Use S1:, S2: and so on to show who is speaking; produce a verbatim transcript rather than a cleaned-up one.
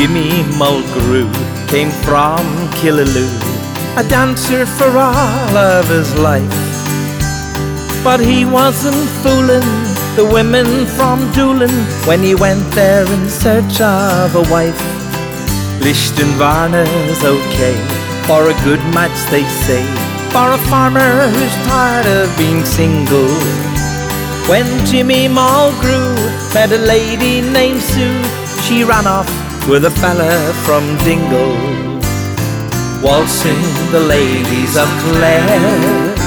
S1: Jimmy Mulgrew came from Killaloe, a dancer for all of his life. But he wasn't fooling the women from Doolin when he went there in search of a wife. Lichtenvarner's okay for a good match, they say, for a farmer who's tired of being single. When Jimmy Mulgrew met a lady named Sue, she ran off with a fella from Dingle. Waltzing the ladies of Clare,